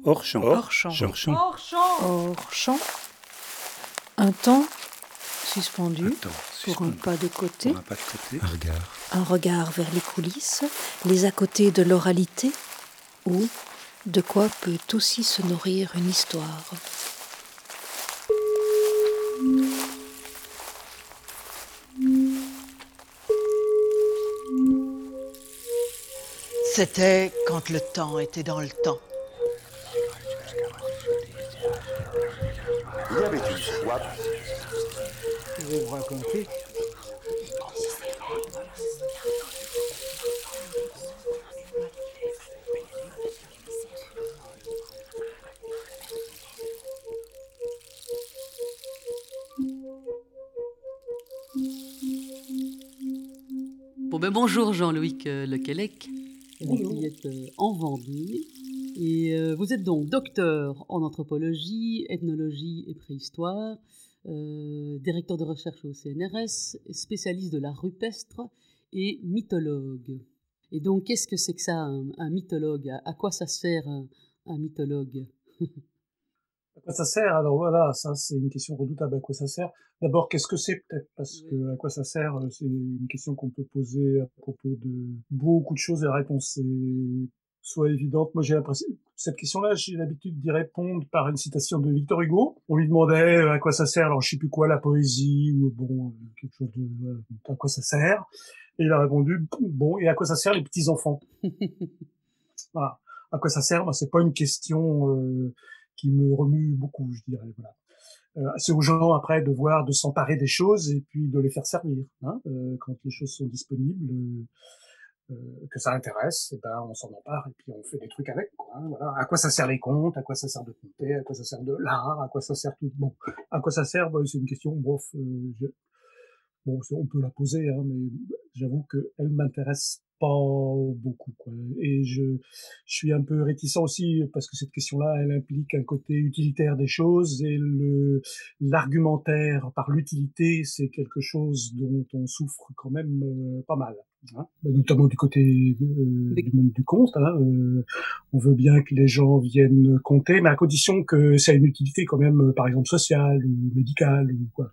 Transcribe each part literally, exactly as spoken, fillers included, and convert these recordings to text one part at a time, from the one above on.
Hors champ. Hors champ. Hors champ. Hors champ. Hors champ. Un temps suspendu Un temps pour un suspendu. pas de côté, Pour un pas de côté. Un regard. un regard vers les coulisses, les à côté de l'oralité, ou de quoi peut aussi se nourrir une histoire. C'était quand le temps était dans le temps. Il y avait une fois. Je vais vous raconter. Bon ben bonjour Jean-Loïc euh, Lequelec. Bonjour. Vous êtes euh, en Vendée et euh, vous êtes donc docteur en anthropologie, ethnologie et préhistoire, euh, directeur de recherche au C N R S, spécialiste de l'art rupestre et mythologue. Et donc qu'est-ce que c'est que ça un, un mythologue? à, à quoi ça sert un, un mythologue? À quoi ça sert? Alors voilà, ça c'est une question redoutable. À quoi ça sert? D'abord, qu'est-ce que c'est peut-être? Parce Oui. que à quoi ça sert, euh, c'est une question qu'on peut poser à propos de beaucoup de choses et la réponse est soit évidente. Moi, j'ai l'impression, cette question-là, j'ai l'habitude d'y répondre par une citation de Victor Hugo. On lui demandait euh, à quoi ça sert, alors je sais plus quoi, la poésie ou bon, euh, quelque chose de, voilà, à quoi ça sert. Et il a répondu, bon, et à quoi ça sert les petits enfants? Voilà. À quoi ça sert? Moi, c'est pas une question euh, qui me remue beaucoup, je dirais. Voilà. Euh, c'est aux gens après de voir, de s'emparer des choses et puis de les faire servir. Hein, euh, quand les choses sont disponibles, euh, euh, que ça intéresse, et ben on s'en empare et puis on fait des trucs avec. Quoi, hein, voilà. À quoi ça sert les contes? À quoi ça sert de compter? À quoi ça sert de l'art? À quoi ça sert tout? Bon, à quoi ça sert? Ben, c'est une question. Bof, euh, je... bon, on peut la poser, hein, mais j'avoue que elle m'intéresse pas beaucoup, quoi. Et je, je suis un peu réticent aussi parce que cette question-là, elle implique un côté utilitaire des choses et le l'argumentaire par l'utilité, c'est quelque chose dont on souffre quand même euh, pas mal, hein. Notamment du côté euh, du monde du conte. Hein, euh, on veut bien que les gens viennent compter, mais à condition que ça ait une utilité quand même, par exemple sociale ou médicale ou quoi.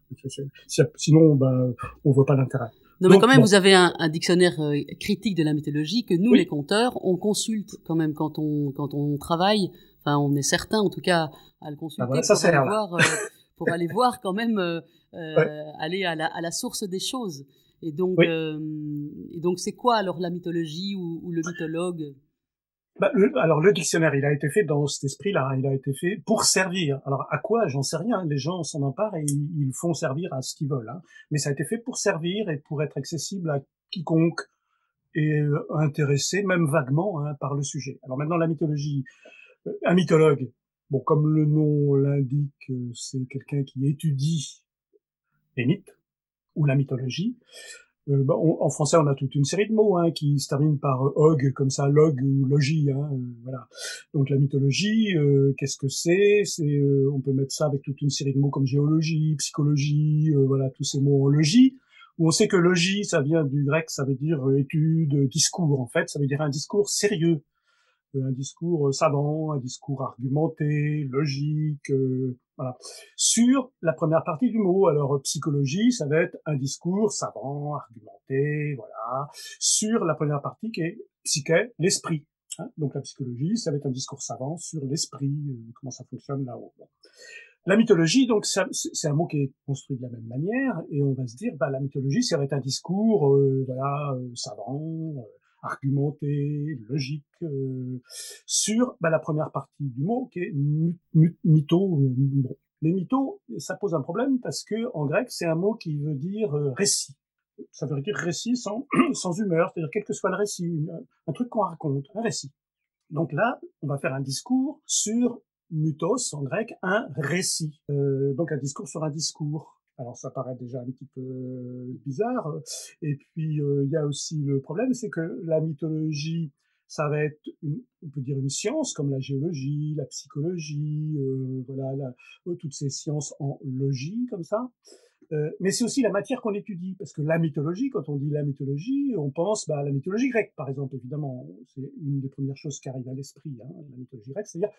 Sinon, bah, on voit pas l'intérêt. Non, mais Donc, quand même, bon. vous avez un, un dictionnaire euh, critique de la mythologie que nous, Oui. les conteurs, on consulte quand même quand on quand on travaille. Enfin, on est certain, en tout cas, à le consulter Ah, voilà, ça pour, sert, aller là. voir, euh, pour aller voir quand même, euh, euh, Ouais. aller à la, à la source des choses. Et donc, Oui. euh, et donc, c'est quoi alors la mythologie ou, ou le mythologue? Bah, le, alors le dictionnaire, il a été fait dans cet esprit-là. Il a été fait pour servir. Alors à quoi? J'en sais rien. Les gens s'en emparent et ils, ils font servir à ce qu'ils veulent. Hein. Mais ça a été fait pour servir et pour être accessible à quiconque est euh, intéressé, même vaguement, hein, par le sujet. Alors maintenant, la mythologie. Euh, un mythologue, bon, comme le nom l'indique, euh, c'est quelqu'un qui étudie les mythes ou la mythologie. Euh, bah, on, en français, on a toute une série de mots hein, qui se terminent par euh, og, comme ça, log ou logie. Hein, euh, voilà. Donc la mythologie, euh, qu'est-ce que c'est? C'est, euh, on peut mettre ça avec toute une série de mots comme géologie, psychologie, euh, voilà, tous ces mots en logie. Où on sait que logie, ça vient du grec, ça veut dire euh, étude, discours. En fait, ça veut dire un discours sérieux, euh, un discours euh, savant, un discours argumenté, logique. Euh, Voilà. Sur la première partie du mot, alors psychologie, ça va être un discours savant, argumenté, voilà. Sur la première partie qui est psyché, l'esprit. Hein. Donc la psychologie, ça va être un discours savant sur l'esprit, euh, comment ça fonctionne là-haut. Bon. La mythologie, donc ça, c'est un mot qui est construit de la même manière, et on va se dire, bah la mythologie, ça va être un discours, euh, voilà, euh, savant, euh, argumenté, logique, euh, sur bah, la première partie du mot qui est my- my- mytho. Euh, bon. Les mythos, ça pose un problème parce que en grec, c'est un mot qui veut dire euh, récit. Ça veut dire récit sans, sans humeur, c'est-à-dire quel que soit le récit, une- un truc qu'on raconte, un récit. Donc là, on va faire un discours sur mythos, en grec, un récit. Euh, donc un discours sur un discours. Alors ça paraît déjà un petit peu bizarre. Et puis il euh, y a aussi le problème, c'est que la mythologie, ça va être, une, on peut dire une science comme la géologie, la psychologie, euh, voilà, la, euh, toutes ces sciences en logie comme ça. Euh, mais c'est aussi la matière qu'on étudie, parce que la mythologie, quand on dit la mythologie, on pense bah, à la mythologie grecque, par exemple, évidemment. C'est une des premières choses qui arrive à l'esprit, hein, la mythologie grecque, c'est-à-dire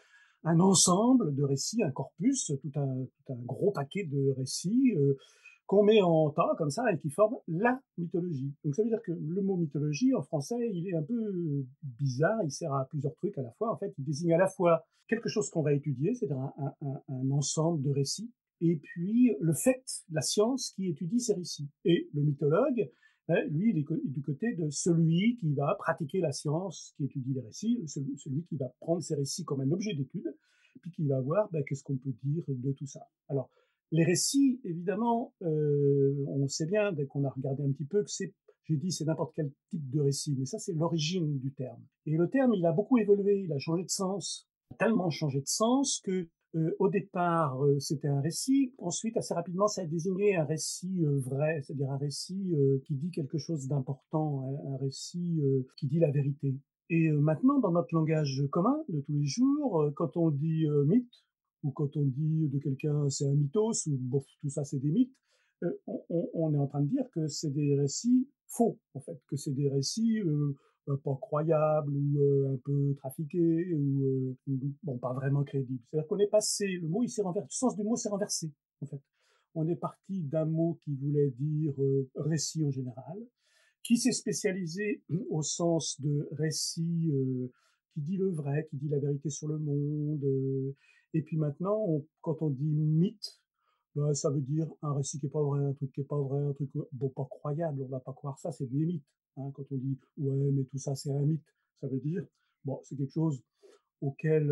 un ensemble de récits, un corpus, tout un, tout un gros paquet de récits euh, qu'on met en tas comme ça et qui forment la mythologie. Donc ça veut dire que le mot mythologie en français, il est un peu bizarre, il sert à plusieurs trucs à la fois. En fait, il désigne à la fois quelque chose qu'on va étudier, c'est-à-dire un, un, un, un ensemble de récits, et puis le fait, la science qui étudie ces récits. Et le mythologue, hein, lui, il est du côté de celui qui va pratiquer la science, qui étudie les récits, celui, celui qui va prendre ces récits comme un objet d'étude, puis qui va voir ben, qu'est-ce qu'on peut dire de tout ça. Alors, les récits, évidemment, euh, on sait bien, dès qu'on a regardé un petit peu, que c'est, j'ai dit, c'est n'importe quel type de récit, mais ça, c'est l'origine du terme. Et le terme, il a beaucoup évolué, il a changé de sens, tellement changé de sens que euh, au départ, euh, c'était un récit. Ensuite, assez rapidement, ça a désigné un récit euh, vrai, c'est-à-dire un récit euh, qui dit quelque chose d'important, un, un récit euh, qui dit la vérité. Et euh, maintenant, dans notre langage commun de tous les jours, euh, quand on dit euh, mythe, ou quand on dit de quelqu'un c'est un mythos, ou bon, tout ça c'est des mythes, euh, on, on, on est en train de dire que c'est des récits faux, en fait, que c'est des récits euh, euh, pas croyables ou euh, un peu trafiqués ou euh, bon pas vraiment crédibles. C'est-à-dire qu'on est passé, le mot il s'est renversé, le sens du mot s'est renversé en fait. On est parti d'un mot qui voulait dire euh, récit en général, qui s'est spécialisé au sens de récit euh, qui dit le vrai, qui dit la vérité sur le monde. Euh, et puis maintenant, on, quand on dit mythe, ben, ça veut dire un récit qui est pas vrai, un truc qui est pas vrai, un truc bon pas croyable. On va pas croire ça, c'est des mythes. Hein, quand on dit ouais, mais tout ça c'est un mythe, ça veut dire bon, c'est quelque chose auquel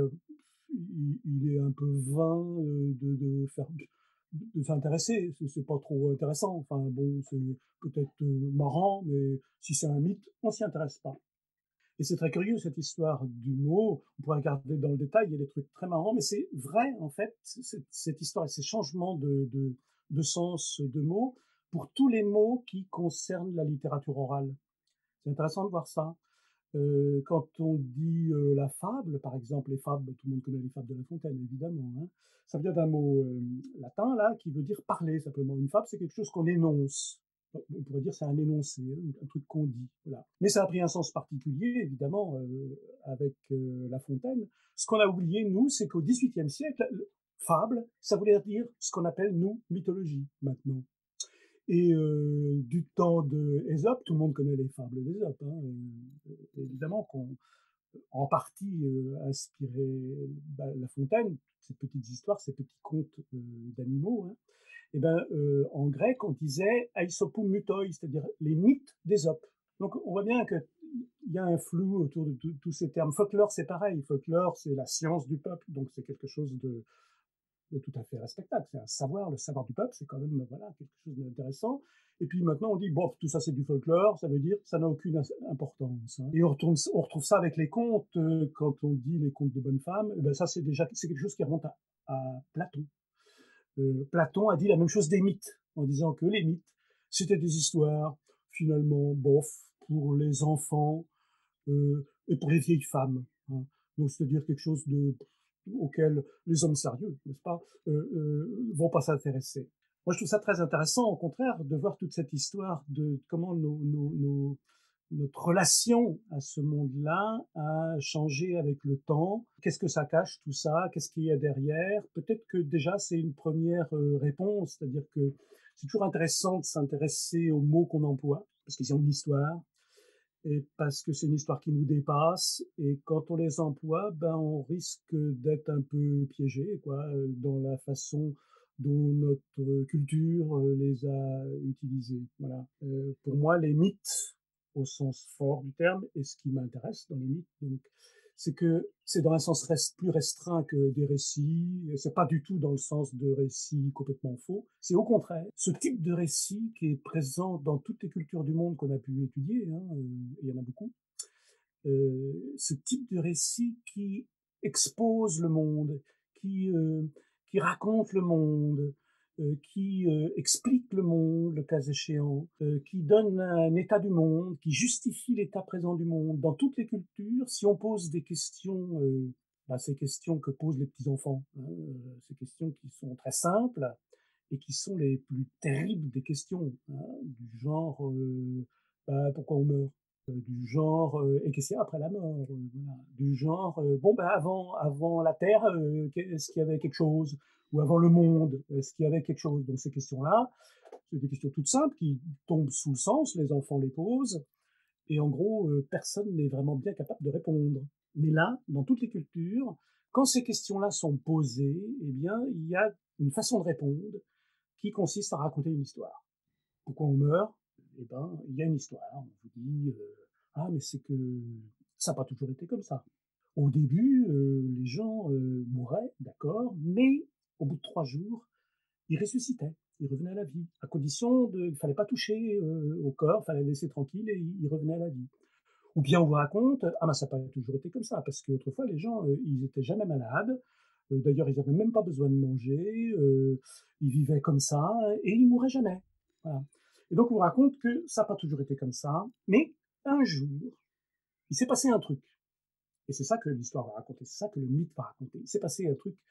il, il est un peu vain euh, de, de faire de s'intéresser, c'est pas trop intéressant. Enfin bon, c'est peut-être euh, marrant, mais si c'est un mythe, on s'y intéresse pas. Et c'est très curieux cette histoire du mot. On pourrait regarder dans le détail, il y a des trucs très marrants, mais c'est vrai en fait cette, cette histoire et ces changements de, de, de sens de mots pour tous les mots qui concernent la littérature orale. C'est intéressant de voir ça. Euh, quand on dit euh, la fable, par exemple, les fables, tout le monde connaît les fables de La Fontaine, évidemment. Hein, ça vient d'un mot euh, latin là qui veut dire parler simplement. Une fable, c'est quelque chose qu'on énonce. On pourrait dire c'est un énoncé, un truc qu'on dit. Voilà. Mais ça a pris un sens particulier, évidemment, euh, avec euh, La Fontaine. Ce qu'on a oublié, nous, c'est qu'au dix-huitième siècle, fable, ça voulait dire ce qu'on appelle, nous, mythologie, maintenant. Et euh, du temps de Ésope, tout le monde connaît les fables d'Ésope, hein, euh, évidemment qu'on en partie euh, inspiré bah, La Fontaine, ces petites histoires, ces petits contes euh, d'animaux. Hein. Et ben euh, en grec, on disait aisopou mutoi, c'est-à-dire les mythes d'Ésope. Donc on voit bien que il y a un flou autour de tous ces termes. Folklore, c'est pareil. Folklore, c'est la science du peuple, donc c'est quelque chose de tout à fait respectable. C'est un savoir, le savoir du peuple, c'est quand même voilà, quelque chose d'intéressant. Et puis maintenant, on dit, bon, tout ça c'est du folklore, ça veut dire ça n'a aucune importance. Hein. Et on, retourne, on retrouve ça avec les contes, euh, quand on dit les contes de bonnes femmes, eh ben ça c'est déjà c'est quelque chose qui remonte à, à Platon. Euh, Platon a dit la même chose des mythes, en disant que les mythes, c'était des histoires, finalement, bof, pour les enfants euh, et pour les vieilles femmes. Hein. Donc c'est-à-dire quelque chose de auxquels les hommes sérieux, n'est-ce pas, euh, euh, vont pas s'intéresser. Moi, je trouve ça très intéressant, au contraire, de voir toute cette histoire de comment nos, nos, nos, notre relation à ce monde-là a changé avec le temps. Qu'est-ce que ça cache, tout ça? Qu'est-ce qu'il y a derrière? Peut-être que déjà, c'est une première euh, réponse, c'est-à-dire que c'est toujours intéressant de s'intéresser aux mots qu'on emploie, parce qu'ils ont une histoire, et parce que c'est une histoire qui nous dépasse, et quand on les emploie, ben on risque d'être un peu piégé, quoi, dans la façon dont notre culture les a utilisés. Voilà. Euh, pour moi, les mythes, au sens fort du terme, et ce qui m'intéresse dans les mythes, donc, c'est que c'est dans un sens rest, plus restreint que des récits, et c'est pas du tout dans le sens de récits complètement faux, c'est au contraire ce type de récit qui est présent dans toutes les cultures du monde qu'on a pu étudier, hein, euh, et il y en a beaucoup, euh, ce type de récit qui expose le monde, qui, euh, qui raconte le monde, euh, qui euh, explique le monde, le cas échéant, euh, qui donne un état du monde, qui justifie l'état présent du monde. Dans toutes les cultures, si on pose des questions, euh, bah, ces questions que posent les petits-enfants, hein, euh, ces questions qui sont très simples et qui sont les plus terribles des questions, hein, du genre euh, bah, pourquoi on meurt? euh, du genre euh, et qu'est-ce qu'il y a après la mort, euh, voilà. Du genre euh, bon ben avant avant la Terre, euh, est-ce qu'il y avait quelque chose, ou avant le monde, est-ce qu'il y avait quelque chose. Donc ces questions-là, c'est des questions toutes simples qui tombent sous le sens, les enfants les posent, et en gros, euh, personne n'est vraiment bien capable de répondre. Mais là, dans toutes les cultures, quand ces questions-là sont posées, eh bien, il y a une façon de répondre qui consiste à raconter une histoire. Pourquoi on meurt? Eh ben, il y a une histoire. On vous dit, euh, ah, mais c'est que ça n'a pas toujours été comme ça. Au début, euh, les gens euh, mouraient, d'accord, mais au bout de trois jours, ils ressuscitaient, ils revenaient à la vie, à condition de, il fallait pas toucher euh, au corps, il fallait laisser tranquille et ils revenaient à la vie. Ou bien on vous raconte, ah ben ça n'a pas toujours été comme ça, parce qu'autrefois les gens, euh, ils étaient jamais malades, euh, d'ailleurs ils n'avaient même pas besoin de manger, euh, ils vivaient comme ça et ils mouraient jamais. Voilà. Et donc on vous raconte que ça n'a pas toujours été comme ça, mais un jour, il s'est passé un truc. Et c'est ça que l'histoire va raconter, c'est ça que le mythe va raconter. Il s'est passé un truc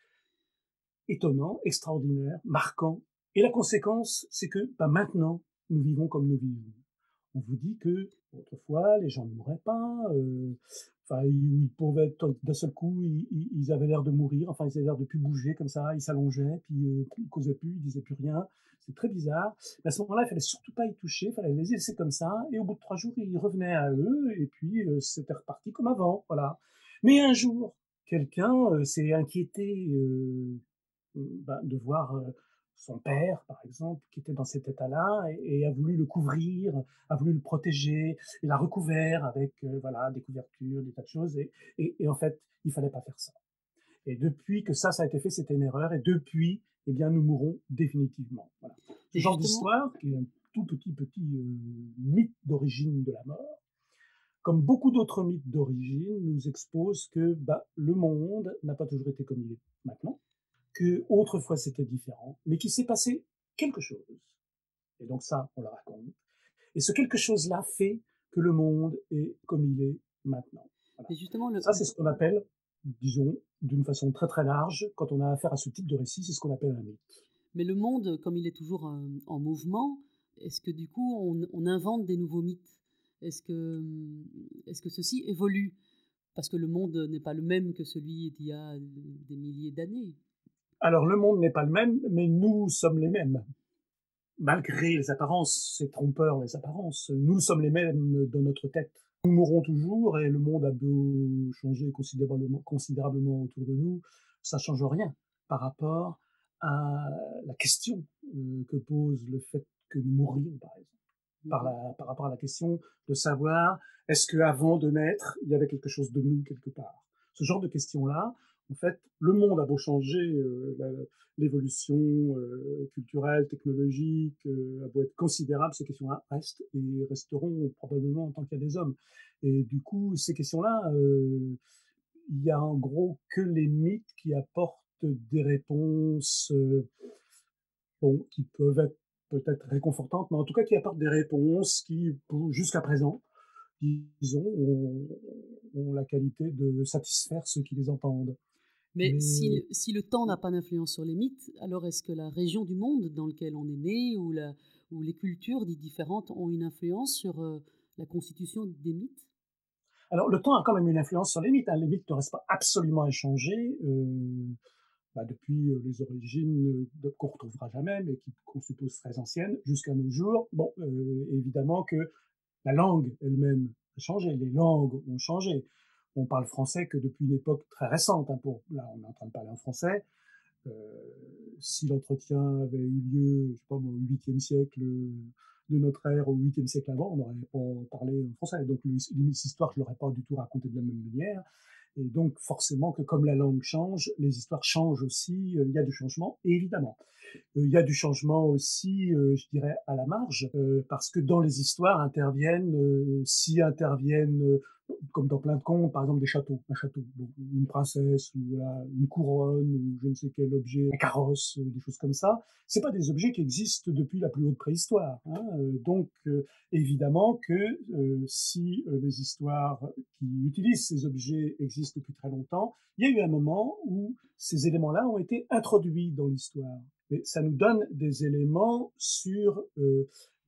étonnant, extraordinaire, marquant. Et la conséquence, c'est que bah, maintenant, nous vivons comme nous vivons. On vous dit que autrefois, les gens ne mouraient pas, euh, enfin, ils, ils pouvaient d'un seul coup, ils, ils avaient l'air de mourir, enfin, ils avaient l'air de plus bouger comme ça, ils s'allongeaient, puis euh, ils causaient plus, ils disaient plus rien. C'est très bizarre. Mais à ce moment-là, il fallait surtout pas y toucher, il fallait les laisser comme ça, et au bout de trois jours, ils revenaient à eux, et puis euh, c'était reparti comme avant, voilà. Mais un jour, quelqu'un euh, s'est inquiété euh, bah, de voir euh, son père, par exemple, qui était dans cet état-là, et, et a voulu le couvrir, a voulu le protéger, et l'a recouvert avec euh, voilà, des couvertures, des tas de choses, et, et, et en fait, il fallait pas faire ça. Et depuis que ça, ça a été fait, c'était une erreur, et depuis, eh bien, nous mourrons définitivement. Voilà. Ce Et genre justement, d'histoire, qui est un tout petit, petit euh, mythe d'origine de la mort, comme beaucoup d'autres mythes d'origine, nous expose que bah, le monde n'a pas toujours été comme il est maintenant, que autrefois c'était différent, mais qu'il s'est passé quelque chose. Et donc ça, on le raconte. Et ce quelque chose-là fait que le monde est comme il est maintenant. Voilà. et justement le, Ça, c'est ce qu'on appelle, disons, d'une façon très très large, quand on a affaire à ce type de récit, c'est ce qu'on appelle un mythe. mais le monde, comme il est toujours euh, en mouvement, est-ce que du coup on, on invente des nouveaux mythes? Est-ce que, est-ce que ceci évolue? Parce que le monde n'est pas le même que celui d'il y a des milliers d'années. Alors, le monde n'est pas le même, mais nous sommes les mêmes. Malgré les apparences, c'est trompeur les apparences, nous sommes les mêmes dans notre tête. Nous mourrons toujours et le monde a beau changer considérablement, considérablement autour de nous, ça ne change rien par rapport à la question euh, que pose le fait que nous mourrions, par exemple. Par, Mhm. la, par rapport à la question de savoir est-ce qu'avant de naître, il y avait quelque chose de nous quelque part. Ce genre de questions-là, en fait, le monde a beau changer, euh, la, l'évolution euh, culturelle, technologique, euh, a beau être considérable, ces questions-là restent et resteront probablement en tant qu'il y a des hommes. Et du coup, ces questions-là, euh, il y a en gros que les mythes qui apportent des réponses euh, bon, qui peuvent être peut-être réconfortantes, mais en tout cas qui apportent des réponses qui, jusqu'à présent, disons, ont, ont la qualité de satisfaire ceux qui les entendent. Mais Mais si, euh, le- si le temps n'a pas d'influence sur les mythes, alors est-ce que la région du monde dans laquelle on est né ou, la, ou les cultures dites différentes ont une influence sur euh, la constitution des mythes? alors, le temps a quand même une influence sur les mythes. Hein. Les mythes ne restent pas absolument inchangés euh, bah, depuis euh, les origines euh, qu'on retrouvera jamais, mais qui, qu'on suppose très anciennes, jusqu'à nos jours. Bon, euh, évidemment que la langue elle-même a changé, les langues ont changé. On parle français que depuis une époque très récente. Hein, pour, là, on est en train de parler en français. Euh, si l'entretien avait eu lieu, je sais pas, au huitième siècle de notre ère, au huitième siècle avant, on n'aurait pas parlé en français. Donc, les histoires, je l'aurais pas du tout raconté de la même manière. Et donc, forcément, que comme la langue change, les histoires changent aussi. Il y a du changement, évidemment. Euh, Il y a du changement aussi, euh, je dirais, à la marge, euh, parce que dans les histoires interviennent, euh, s'y interviennent, euh, comme dans plein de contes, par exemple des châteaux, un château, bon, une princesse, ou voilà, une couronne, ou je ne sais quel objet, un carrosse, euh, des choses comme ça. C'est pas des objets qui existent depuis la plus haute préhistoire. Hein, euh, donc, euh, évidemment que euh, si euh, les histoires qui utilisent ces objets existent depuis très longtemps, il y a eu un moment où ces éléments-là ont été introduits dans l'histoire. Mais ça nous donne des éléments sur euh,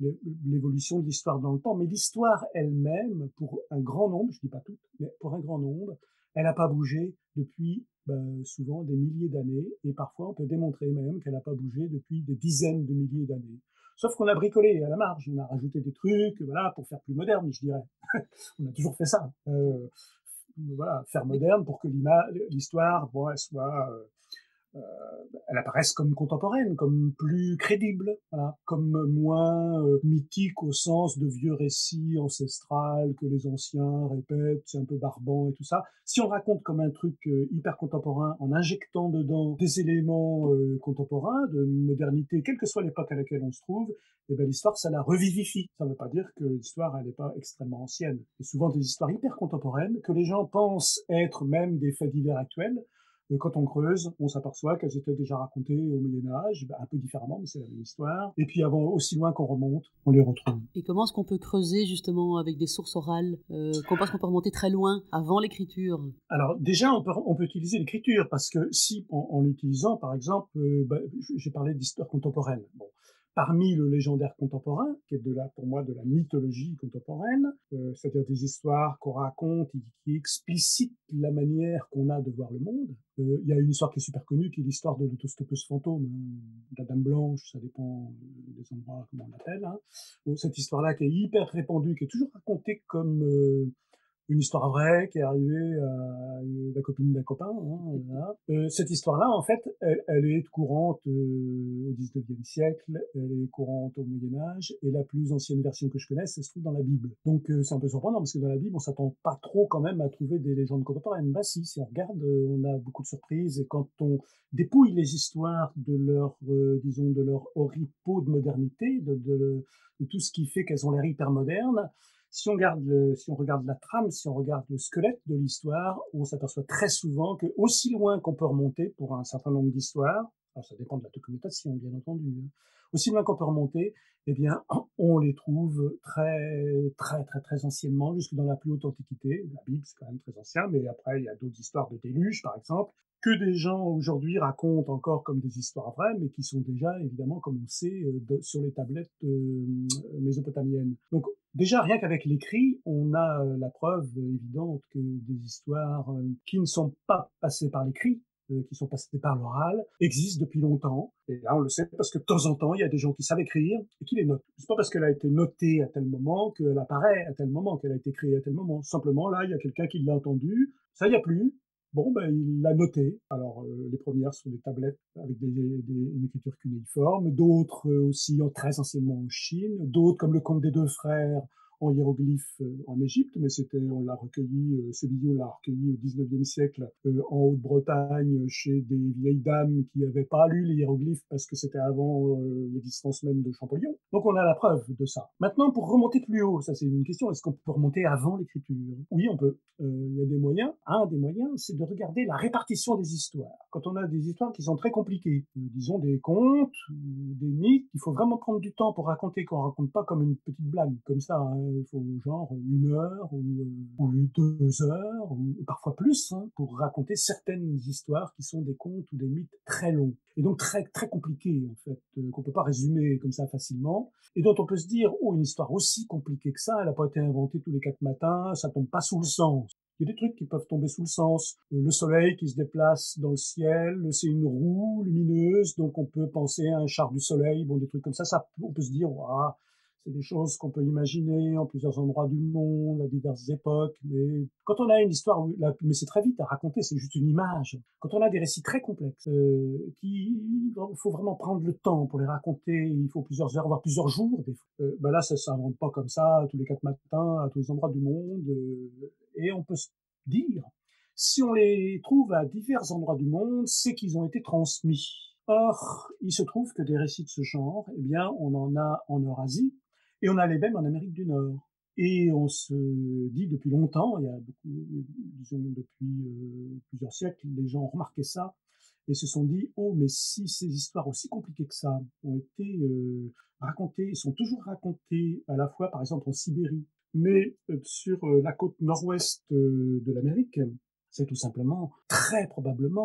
l'évolution de l'histoire dans le temps, mais l'histoire elle-même, pour un grand nombre, je dis pas toutes, mais pour un grand nombre, elle n'a pas bougé depuis ben, souvent des milliers d'années, et parfois on peut démontrer même qu'elle n'a pas bougé depuis des dizaines de milliers d'années. Sauf qu'on a bricolé à la marge, on a rajouté des trucs, voilà, pour faire plus moderne, je dirais. On a toujours fait ça. Euh, voilà, faire moderne pour que l'histoire, bon, elle soit euh, euh, elle apparaisse comme contemporaine, comme plus crédible, voilà, comme moins euh, mythique au sens de vieux récits ancestral que les anciens répètent, c'est un peu barbant et tout ça. Si on raconte comme un truc euh, hyper contemporain en injectant dedans des éléments euh, contemporains, de modernité, quelle que soit l'époque à laquelle on se trouve, eh ben l'histoire, ça la revivifie. Ça ne veut pas dire que l'histoire, elle n'est pas extrêmement ancienne. C'est souvent des histoires hyper contemporaines que les gens pensent être même des faits divers actuels. Quand on creuse, on s'aperçoit qu'elles étaient déjà racontées au Moyen-Âge, un peu différemment, mais c'est la même histoire. Et puis avant, aussi loin qu'on remonte, on les retrouve. Et comment est-ce qu'on peut creuser justement avec des sources orales euh, Comment est-ce qu'on peut remonter très loin, avant l'écriture? Alors déjà, on peut, on peut utiliser l'écriture, parce que si, en, en utilisant, par exemple, euh, bah, j'ai parlé d'histoire contemporaine. Bon. Parmi le légendaire contemporain, qui est de la, pour moi de la mythologie contemporaine, euh, c'est-à-dire des histoires qu'on raconte et qui explicitent la manière qu'on a de voir le monde. Il euh, y a une histoire qui est super connue, qui est l'histoire de l'autostoppeuse fantôme, hein, de la Dame Blanche, ça dépend des endroits, comment on l'appelle. Hein. Bon, cette histoire-là qui est hyper répandue, qui est toujours racontée comme... Euh, une histoire vraie qui est arrivée à la copine d'un copain. Hein, voilà. euh, cette histoire-là, en fait, elle, elle est courante euh, au dix-neuvième siècle, elle est courante au Moyen-Âge, et la plus ancienne version que je connaisse, elle se trouve dans la Bible. Donc euh, c'est un peu surprenant, parce que dans la Bible, on s'attend pas trop quand même à trouver des légendes contemporaines. Bah si, si on regarde, euh, on a beaucoup de surprises, et quand on dépouille les histoires de leur, euh, disons, de leur oripeau de modernité, de, de, de tout ce qui fait qu'elles ont l'air hyper modernes, Si on, garde le, si on regarde la trame, si on regarde le squelette de l'histoire, on s'aperçoit très souvent que aussi loin qu'on peut remonter pour un certain nombre d'histoires, alors ça dépend de la documentation bien entendu, hein, aussi loin qu'on peut remonter, eh bien on les trouve très très très très anciennement, jusque dans la plus haute antiquité. La Bible c'est quand même très ancien, mais après il y a d'autres histoires de déluge par exemple, que des gens aujourd'hui racontent encore comme des histoires vraies, mais qui sont déjà évidemment, comme on sait, de, sur les tablettes euh, mésopotamiennes. Donc déjà, rien qu'avec l'écrit, on a la preuve évidente que des histoires qui ne sont pas passées par l'écrit, euh, qui sont passées par l'oral, existent depuis longtemps. Et là, on le sait parce que de temps en temps, il y a des gens qui savent écrire et qui les notent. C'est pas parce qu'elle a été notée à tel moment qu'elle apparaît à tel moment, qu'elle a été créée à tel moment. Simplement, là, il y a quelqu'un qui l'a entendu. Ça, il n'y a plus. Bon, ben, il l'a noté. Alors, euh, les premières sont des tablettes avec des, des, une écriture cunéiforme, d'autres euh, aussi très anciennement en Chine, d'autres comme le Conte des deux frères en hiéroglyphes euh, en Égypte, mais c'était, on l'a recueilli, euh, ce billot l'a recueilli au dix-neuvième siècle euh, en Haute-Bretagne chez des vieilles dames qui n'avaient pas lu les hiéroglyphes parce que c'était avant euh, l'existence même de Champollion. Donc on a la preuve de ça. Maintenant, pour remonter plus haut, ça c'est une question, est-ce qu'on peut remonter avant l'écriture? Oui, on peut. Il euh, y a des moyens. Un des moyens, c'est de regarder la répartition des histoires. Quand on a des histoires qui sont très compliquées, euh, disons des contes, des mythes, il faut vraiment prendre du temps pour raconter, qu'on raconte pas comme une petite blague, comme ça, hein. Il faut genre une heure ou, ou deux heures, ou parfois plus, hein, pour raconter certaines histoires qui sont des contes ou des mythes très longs. Et donc très, très compliqués, en fait, euh, qu'on peut pas résumer comme ça facilement, et dont on peut se dire, oh, une histoire aussi compliquée que ça, elle n'a pas été inventée tous les quatre matins, ça tombe pas sous le sens. Il y a des trucs qui peuvent tomber sous le sens. Le soleil qui se déplace dans le ciel, c'est une roue lumineuse, donc on peut penser à un char du soleil, bon, des trucs comme ça, ça on peut se dire, waouh, c'est des choses qu'on peut imaginer en plusieurs endroits du monde, à diverses époques, mais quand on a une histoire, là, mais c'est très vite à raconter, c'est juste une image. Quand on a des récits très complexes, euh, qui, il faut vraiment prendre le temps pour les raconter, il faut plusieurs heures, voire plusieurs jours, des fois. Euh, ben là, ça s'invente pas comme ça, tous les quatre matins, à tous les endroits du monde, euh, et on peut se dire, si on les trouve à divers endroits du monde, c'est qu'ils ont été transmis. Or, il se trouve que des récits de ce genre, eh bien, on en a en Eurasie, et on a les mêmes en Amérique du Nord. Et on se dit depuis longtemps, il y a beaucoup, disons depuis euh, plusieurs siècles, les gens ont remarqué ça et se sont dit, oh, mais si ces histoires aussi compliquées que ça ont été euh, racontées, sont toujours racontées à la fois, par exemple, en Sibérie, mais euh, sur euh, la côte nord-ouest euh, de l'Amérique, c'est tout simplement, très probablement,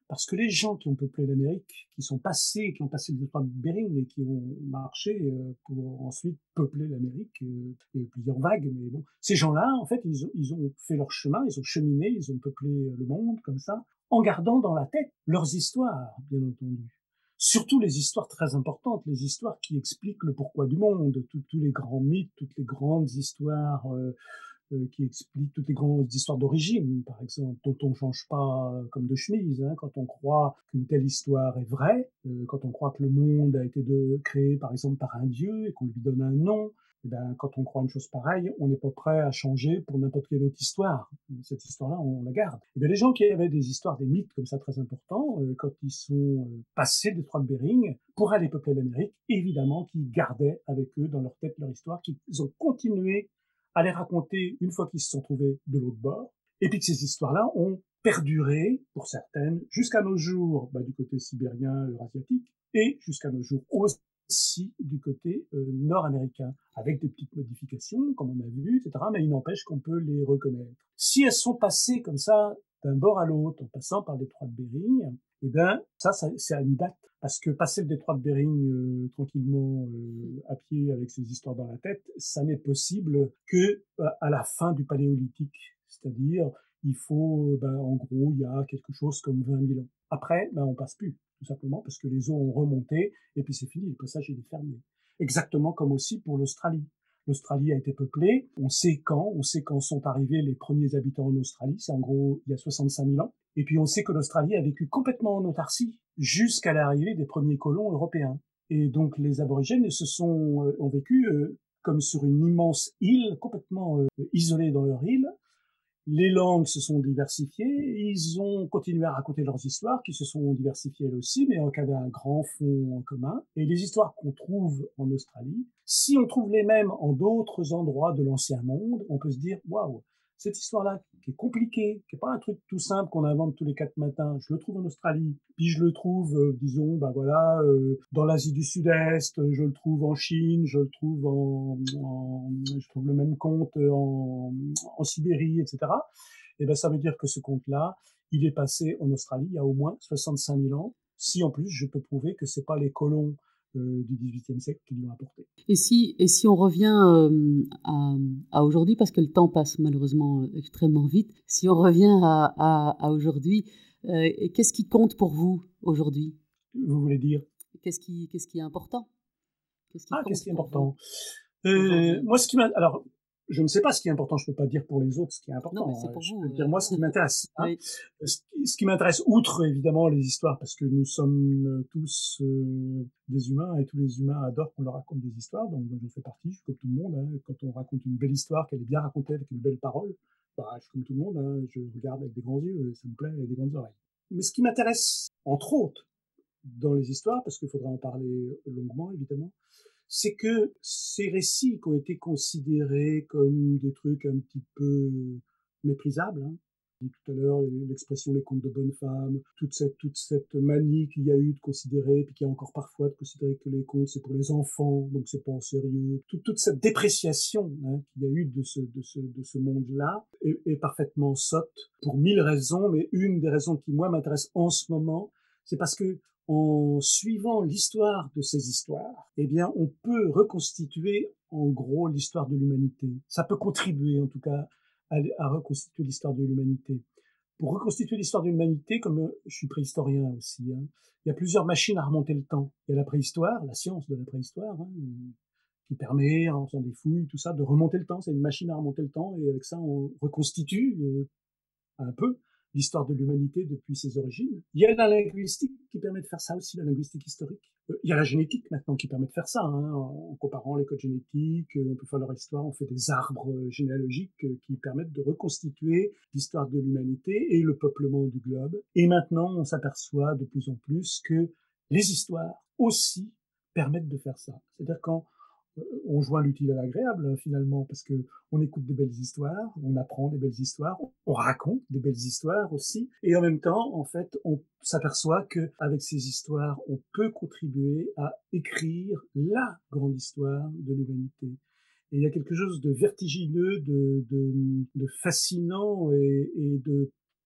Parce que les gens qui ont peuplé l'Amérique, qui sont passés, qui ont passé le détroit de Bering et qui ont marché euh, pour ensuite peupler l'Amérique, euh, il y a eu plusieurs vagues, mais bon, ces gens-là, en fait, ils ont, ils ont fait leur chemin, ils ont cheminé, ils ont peuplé le monde comme ça, en gardant dans la tête leurs histoires, bien entendu. Surtout les histoires très importantes, les histoires qui expliquent le pourquoi du monde, tous tous les grands mythes, toutes les grandes histoires euh, euh, qui expliquent toutes les grandes histoires d'origine, par exemple, dont on ne change pas euh, comme de chemise. Hein, quand on croit qu'une telle histoire est vraie, euh, quand on croit que le monde a été de, créé, par exemple, par un dieu et qu'on lui donne un nom, eh ben, quand on croit une chose pareille, on n'est pas prêt à changer pour n'importe quelle autre histoire. Cette histoire-là, on la garde. Et bien, les gens qui avaient des histoires, des mythes comme ça très importants, euh, quand ils sont euh, passés le détroit de Bering pour aller peupler l'Amérique, évidemment qu'ils gardaient avec eux dans leur tête leur histoire, qu'ils ont continué à les raconter une fois qu'ils se sont trouvés de l'autre bord, et puis que ces histoires-là ont perduré, pour certaines, jusqu'à nos jours, bah, du côté sibérien, eurasiatique, et jusqu'à nos jours aussi du côté euh, nord-américain, avec des petites modifications, comme on a vu, et cetera, mais il n'empêche qu'on peut les reconnaître. Si elles sont passées comme ça, d'un bord à l'autre, en passant par le détroit de Bering, eh bien, ça, ça c'est à une date. Parce que passer le détroit de Bering euh, tranquillement euh, à pied avec ses histoires dans la tête, ça n'est possible que euh, à la fin du Paléolithique. C'est-à-dire, il faut, ben, en gros, il y a quelque chose comme vingt mille ans. Après, ben, on passe plus, tout simplement, parce que les eaux ont remonté, et puis c'est fini, le passage il est fermé. Exactement comme aussi pour l'Australie. L'Australie a été peuplée, on sait quand, on sait quand sont arrivés les premiers habitants en Australie, c'est en gros il y a soixante-cinq mille ans. Et puis on sait que l'Australie a vécu complètement en autarcie jusqu'à l'arrivée des premiers colons européens. Et donc les aborigènes se sont, euh, ont vécu euh, comme sur une immense île, complètement euh, isolée dans leur île. Les langues se sont diversifiées, ils ont continué à raconter leurs histoires, qui se sont diversifiées elles aussi, mais qui avaient un grand fond en commun. Et les histoires qu'on trouve en Australie, si on trouve les mêmes en d'autres endroits de l'ancien monde, on peut se dire, waouh, cette histoire-là, qui est compliquée, qui n'est pas un truc tout simple qu'on invente tous les quatre matins, je le trouve en Australie, puis je le trouve, euh, disons, ben voilà, euh, dans l'Asie du Sud-Est, je le trouve en Chine, je le trouve en, en je trouve le même conte en, en Sibérie, et cetera. Et ben ça veut dire que ce conte-là, il est passé en Australie il y a au moins soixante-cinq mille ans. Si en plus je peux prouver que c'est pas les colons euh, du dix-huitième siècle qui l'ont apporté. Et si, et si on revient euh, à, à aujourd'hui, parce que le temps passe malheureusement euh, extrêmement vite, si on revient à, à, à aujourd'hui, euh, qu'est-ce qui compte pour vous aujourd'hui? Vous voulez dire? Qu'est-ce qui, qu'est-ce qui est important? Qu'est-ce qui Ah, compte qu'est-ce qui est pour important? vous Euh, aujourd'hui? moi, ce qui m'a... Alors, je ne sais pas ce qui est important, je ne peux pas dire pour les autres ce qui est Non, mais important. c'est hein. pour Je vous. peux euh. dire moi ce qui m'intéresse. Hein. Oui. Ce qui, ce qui m'intéresse, outre évidemment les histoires, parce que nous sommes euh, tous euh, des humains et tous les humains adorent qu'on leur raconte des histoires, donc moi, j'en fais partie, je suis comme tout le monde. Hein. Quand on raconte une belle histoire, qu'elle est bien racontée avec une belle parole, bah, je suis comme tout le monde, hein. Je regarde avec des grands yeux, et ça me plaît, avec des grandes oreilles. Mais ce qui m'intéresse, entre autres, dans les histoires, parce qu'il faudra en parler longuement évidemment, c'est que ces récits qui ont été considérés comme des trucs un petit peu méprisables, hein, j'ai dit tout à l'heure l'expression les contes de bonnes femmes, toute cette, toute cette manie qu'il y a eu de considérer, puis qu'il y a encore parfois de considérer que les contes c'est pour les enfants, donc c'est pas en sérieux, toute, toute cette dépréciation hein, qu'il y a eu de ce, de ce, de ce monde-là est, est parfaitement sotte pour mille raisons, mais une des raisons qui moi m'intéresse en ce moment, c'est parce que en suivant l'histoire de ces histoires, eh bien, on peut reconstituer en gros l'histoire de l'humanité. Ça peut contribuer en tout cas à, à reconstituer l'histoire de l'humanité. Pour reconstituer l'histoire de l'humanité, comme je suis préhistorien aussi, hein, il y a plusieurs machines à remonter le temps. Il y a la préhistoire, la science de la préhistoire, hein, qui permet, en faisant des fouilles, tout ça, de remonter le temps. C'est une machine à remonter le temps et avec ça, on reconstitue euh, un peu l'histoire de l'humanité depuis ses origines. Il y a la linguistique qui permet de faire ça aussi, la linguistique historique. Euh, il y a la génétique maintenant qui permet de faire ça, hein, en comparant les codes génétiques, euh, on peut faire leur histoire, on fait des arbres euh, généalogiques euh, qui permettent de reconstituer l'histoire de l'humanité et le peuplement du globe. Et maintenant, on s'aperçoit de plus en plus que les histoires aussi permettent de faire ça. C'est-à-dire quand on joint l'utile à l'agréable finalement, parce que on écoute des belles histoires, on apprend des belles histoires, on raconte des belles histoires aussi, et en même temps, en fait, on s'aperçoit que avec ces histoires, on peut contribuer à écrire la grande histoire de l'humanité. Et il y a quelque chose de vertigineux, de, de, de fascinant et, et de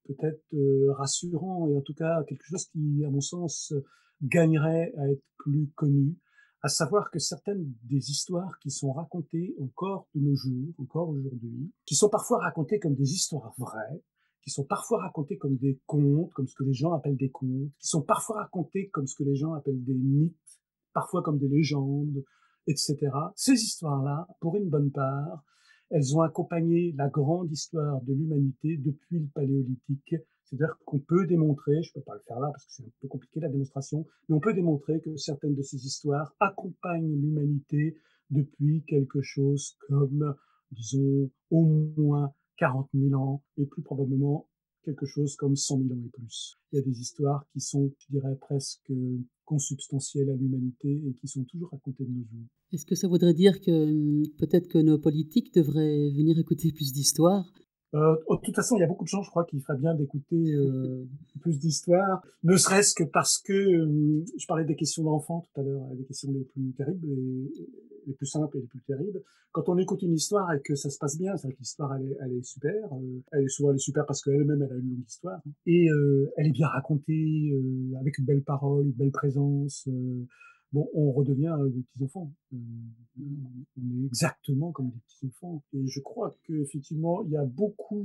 peut-être euh, rassurant, et en tout cas quelque chose qui, à mon sens, gagnerait à être plus connu, à savoir que certaines des histoires qui sont racontées encore de nos jours, encore aujourd'hui, qui sont parfois racontées comme des histoires vraies, qui sont parfois racontées comme des contes, comme ce que les gens appellent des contes, qui sont parfois racontées comme ce que les gens appellent des mythes, parfois comme des légendes, et cetera. Ces histoires-là, pour une bonne part, elles ont accompagné la grande histoire de l'humanité depuis le Paléolithique. C'est-à-dire qu'on peut démontrer, je ne peux pas le faire là parce que c'est un peu compliqué la démonstration, mais on peut démontrer que certaines de ces histoires accompagnent l'humanité depuis quelque chose comme, disons, au moins quarante mille ans, et plus probablement quelque chose comme cent mille ans et plus. Il y a des histoires qui sont, je dirais, presque consubstantielles à l'humanité et qui sont toujours racontées de nos jours. Est-ce que ça voudrait dire que peut-être que nos politiques devraient venir écouter plus d'histoires ? Euh, de toute façon, il y a beaucoup de gens, je crois, qui feraient bien d'écouter euh, plus d'histoires, ne serait-ce que parce que euh, je parlais des questions d'enfants tout à l'heure, des questions les plus terribles, et, les plus simples et les plus terribles. Quand on écoute une histoire et que ça se passe bien, c'est-à-dire que l'histoire elle est, elle est super, euh, elle est souvent elle est super parce qu'elle-même elle a une longue histoire, et euh, elle est bien racontée, euh, avec une belle parole, une belle présence. Euh, Bon, on redevient euh, des petits-enfants. Euh, on est exactement comme des petits-enfants. Et je crois qu'effectivement, il y a beaucoup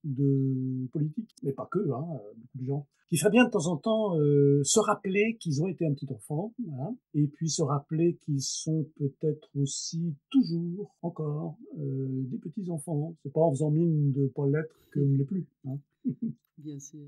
de politiques, mais pas que, hein, beaucoup de gens, qui feraient bien de temps en temps euh, se rappeler qu'ils ont été un petit enfant, voilà, et puis se rappeler qu'ils sont peut-être aussi toujours, encore, euh, des petits-enfants. C'est pas en faisant mine de pas l'être qu'on ne l'est plus. Hein. Bien sûr.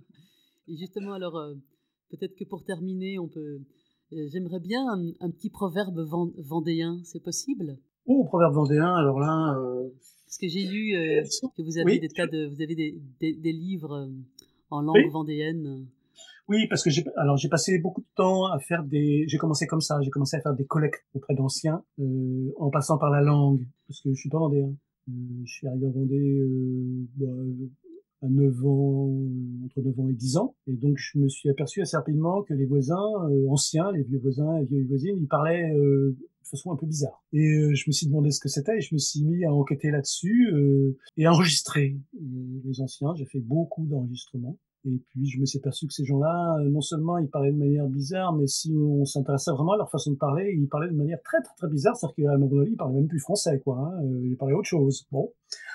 Et justement, alors, euh, peut-être que pour terminer, on peut... J'aimerais bien un, un petit proverbe vendéen, c'est possible ? Oh, proverbe vendéen, alors là... Euh... Parce que j'ai lu euh, que vous avez, oui. des, tas de, vous avez des, des, des livres en langue oui. vendéenne. Oui, parce que j'ai, alors j'ai passé beaucoup de temps à faire des... J'ai commencé comme ça, j'ai commencé à faire des collectes auprès d'anciens, euh, en passant par la langue, parce que je suis pas vendéen. Euh, je suis arrivé en Vendée... Euh, bah, à neuf ans, euh, entre neuf ans et dix ans. Et donc, je me suis aperçu assez rapidement que les voisins euh, anciens, les vieux voisins et vieilles voisines, ils parlaient euh, de façon un peu bizarre. Et euh, je me suis demandé ce que c'était et je me suis mis à enquêter là-dessus euh, et à enregistrer euh, les anciens. J'ai fait beaucoup d'enregistrements. Et puis, je me suis aperçu que ces gens-là, non seulement ils parlaient de manière bizarre, mais si on s'intéressait vraiment à leur façon de parler, ils parlaient de manière très, très, très bizarre. C'est-à-dire qu'à un moment donné, ils parlaient même plus français, quoi. Hein. Ils parlaient autre chose. Bon.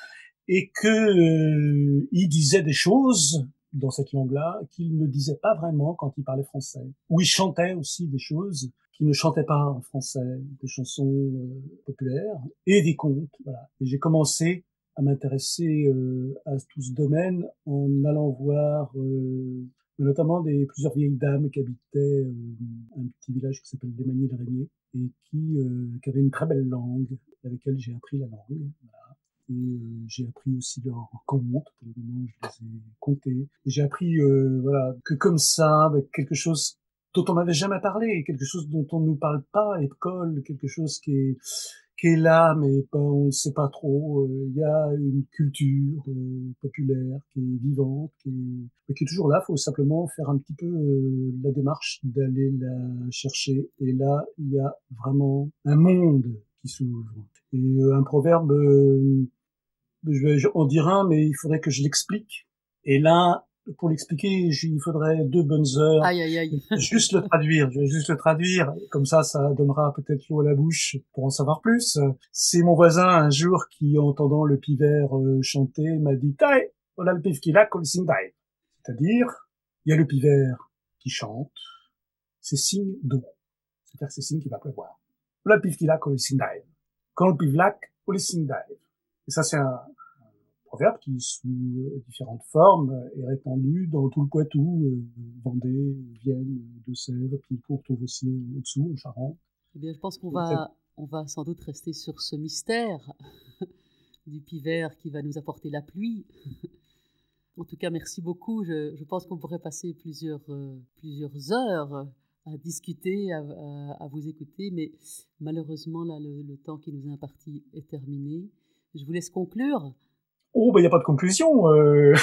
Et que euh, il disait des choses dans cette langue-là qu'il ne disait pas vraiment quand il parlait français. Ou il chantait aussi des choses qu'il ne chantait pas en français, des chansons euh, populaires et des contes. Voilà. Et j'ai commencé à m'intéresser euh, à tout ce domaine en allant voir euh, notamment des plusieurs vieilles dames qui habitaient euh, un petit village qui s'appelle Lémagny-le-Régnier et qui, euh, qui avaient une très belle langue avec laquelle j'ai appris la langue. Voilà. Et euh, j'ai appris aussi leurs contes, pour le moment je les ai comptés. Et j'ai appris euh, voilà, que comme ça, avec quelque chose dont on n'avait jamais parlé, quelque chose dont on ne nous parle pas à l'école, quelque chose qui est, qui est là, mais pas, on ne sait pas trop. Il euh, y a une culture euh, populaire qui est vivante, qui est, qui est toujours là. Il faut simplement faire un petit peu euh, la démarche d'aller la chercher. Et là, il y a vraiment un monde qui s'ouvre. Et euh, un proverbe, euh, je vais en dire un, mais il faudrait que je l'explique. Et là, pour l'expliquer, il faudrait deux bonnes heures. Aïe, aïe, aïe. Juste le traduire, je vais juste le traduire. Comme ça, ça donnera peut-être l'eau à la bouche pour en savoir plus. C'est mon voisin un jour qui, en entendant le pivert euh, chanter, m'a dit « Taï, on a le piv qui l'a, qu'on le signe d'aïe ». C'est-à-dire, il y a le pivert qui chante, c'est signe d'eau. C'est-à-dire que c'est signe qu'il va pleuvoir. On a le piv qui l'a, qu'on le signe d'aïe. Quand le piv l'a, on le signe d'aïe. Et ça, c'est un, un proverbe qui, sous différentes formes, est répandu dans tout le Poitou, euh, Vendée, Vienne, Deux-Sèvres, puis qu'on retrouve aussi au-dessous, en Charente. Eh bien, je pense qu'on va, on va sans doute rester sur ce mystère du pivert qui va nous apporter la pluie. En tout cas, merci beaucoup. Je, je pense qu'on pourrait passer plusieurs, euh, plusieurs heures à discuter, à, à, à vous écouter, mais malheureusement, là, le, le temps qui nous est imparti est terminé. Je vous laisse conclure. Oh, ben, il n'y a pas de conclusion. Euh...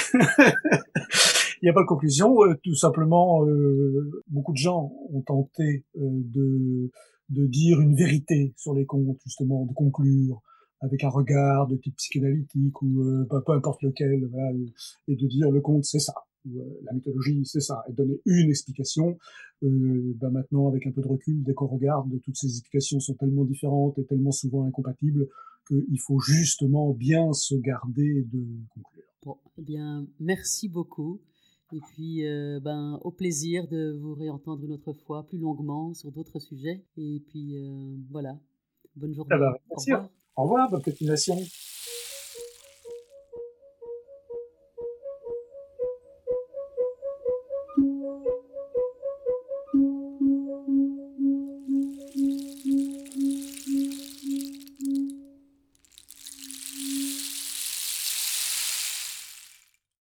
Il n'y a pas de conclusion. Euh, tout simplement, euh, beaucoup de gens ont tenté euh, de, de dire une vérité sur les contes, justement, de conclure avec un regard de type psychanalytique ou euh, peu, peu importe lequel, voilà, et de dire le conte c'est ça, ou euh, la mythologie c'est ça, et donner une explication. Euh, ben maintenant, avec un peu de recul, dès qu'on regarde, toutes ces explications sont tellement différentes et tellement souvent incompatibles qu'il faut justement bien se garder de conclure. Bon, eh bien, merci beaucoup. Et puis, euh, ben, au plaisir de vous réentendre une autre fois, plus longuement, sur d'autres sujets. Et puis, euh, voilà. Bonne Eh ben, journée. Au merci. revoir. Au revoir, bonne continuation.